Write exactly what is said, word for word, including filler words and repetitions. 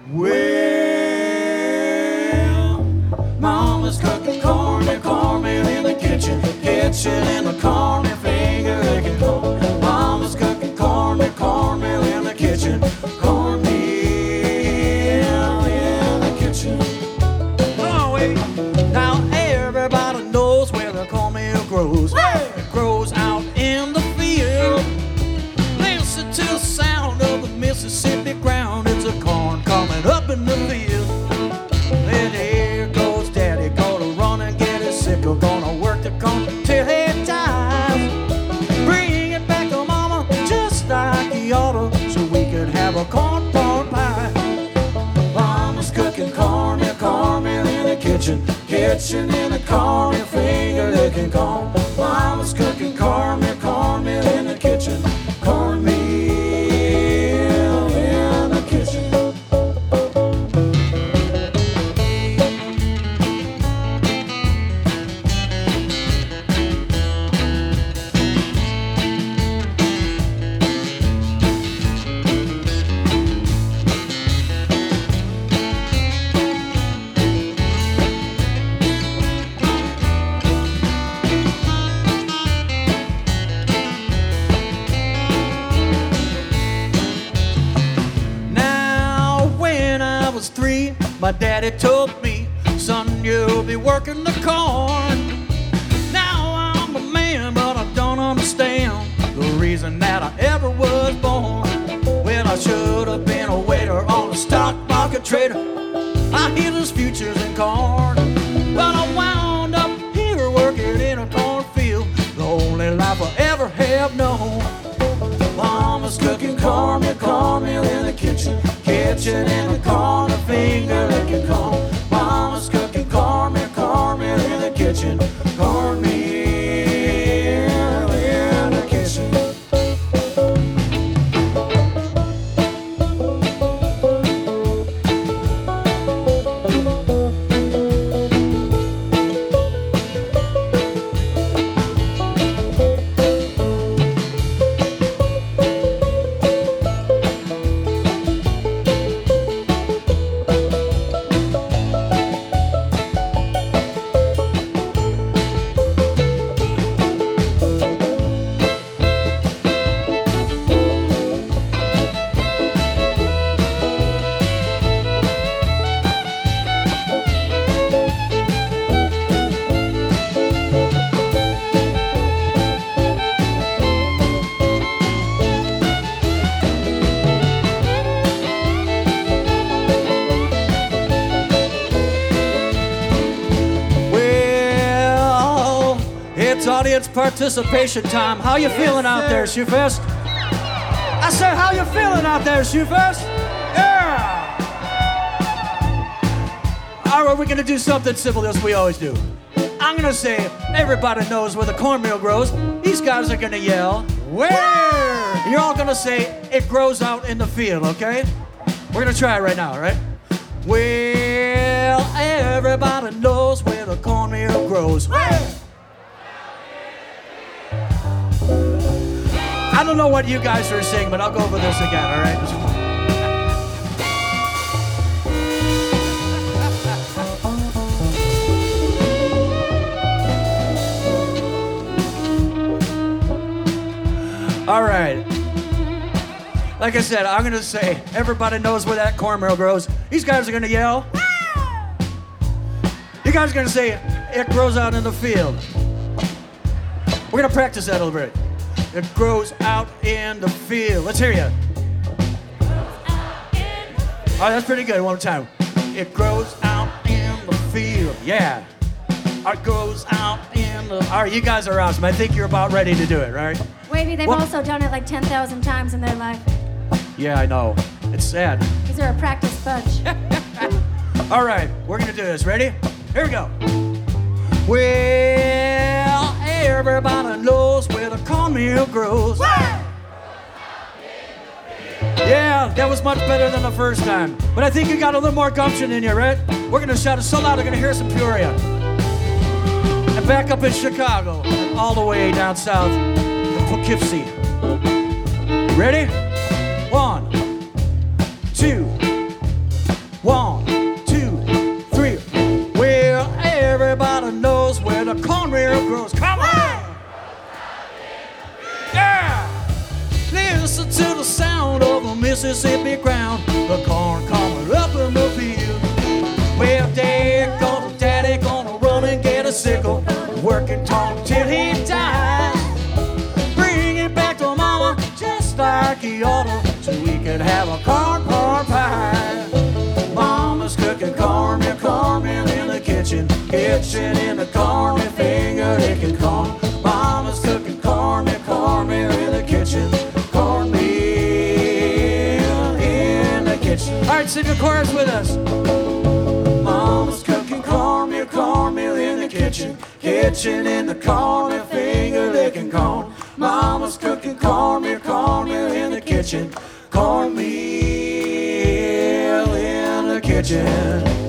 Well, Mama's cooking cornmeal, cornmeal in the kitchen, kitchen in the cornmeal, finger licking corn. Mama's cooking cornmeal, cornmeal in the kitchen, cornmeal in the kitchen. Oh, wait. Now everybody knows where the cornmeal grows. Hey! It grows out in the field. Listen to the sound of the Mississippi ground. It's a corn coming up in the field. And here goes Daddy, gonna run and get his sickle, gonna work the corn till he dies. Bring it back to Mama just like he oughta, so we could have a corn pork pie. Mama's cooking cornmeal, cornmeal in the kitchen, kitchen in the cornmeal, finger licking corn. Mama's cooking cornmeal, cornmeal in the kitchen, cornmeal in the kitchen. My daddy told me, son, you'll be working the corn. Now I'm a man, but I don't understand the reason that I ever was born. Well, I should have been a waiter on a stock market trader. I hid his futures in corn, but I wound up here working in a cornfield, the only life I ever have known. Mama's cooking cornmeal, cornmeal in the kitchen, kitchen in the corner, finger licking corn. Mama's cooking cornmeal, cornmeal in the kitchen, cornmeal in the kitchen. It's audience participation time. How you feeling Yes, out sir. there, Shoefest? I said, how you feeling out there, Shoefest? Yeah! All right, we're gonna do something simple as we always do. I'm gonna say, everybody knows where the cornmeal grows. These guys are gonna yell, where? You're all gonna say, it grows out in the field, okay? We're gonna try it right now, all right? Well, everybody knows where the cornmeal grows. Where? I don't know what you guys are saying, but I'll go over this again, all right? All right. Like I said, I'm gonna say, everybody knows where that cornmeal grows. These guys are gonna yell. You guys are gonna say, it grows out in the field. We're gonna practice that a little bit. It grows out in the field. Let's hear you. Oh, that's pretty good. One more time. It grows out in the field. Yeah. It grows out in the... All right, you guys are awesome. I think you're about ready to do it, right? Wavy, they've What? also done it like ten thousand times in their life. Yeah, I know. It's sad. These are a practice bunch. All right, we're going to do this. Ready? Here we go. Well, everybody knows where the cornmeal grows. Yeah, that was much better than the first time. But I think you got a little more gumption in you, right? We're going to shout it so loud, they're going to hear us in Peoria. And back up in Chicago, and all the way down south to Poughkeepsie. Ready? One, two, One, two, three. Well, everybody knows where the cornmeal grows. Come on! Yeah! Listen to the sound of the Mississippi ground. The corn coming up in the field. Well, Dad goes, Daddy gonna run and get a sickle. Working tall till he dies. Bring it back to Mama just like he oughta, so we can have a corn corn pie. Mama's cooking cornmeal, cornmeal in the kitchen. Kitchen in the cornmeal, finger licking corn. Mama's cooking cornmeal, cornmeal in the kitchen. Cornmeal in the kitchen. All right, sing the chorus with us. Mama's cooking cornmeal, cornmeal in the kitchen. Kitchen in the cornmeal, finger licking corn. Mama's cooking cornmeal, cornmeal in the kitchen. Cornmeal in the kitchen.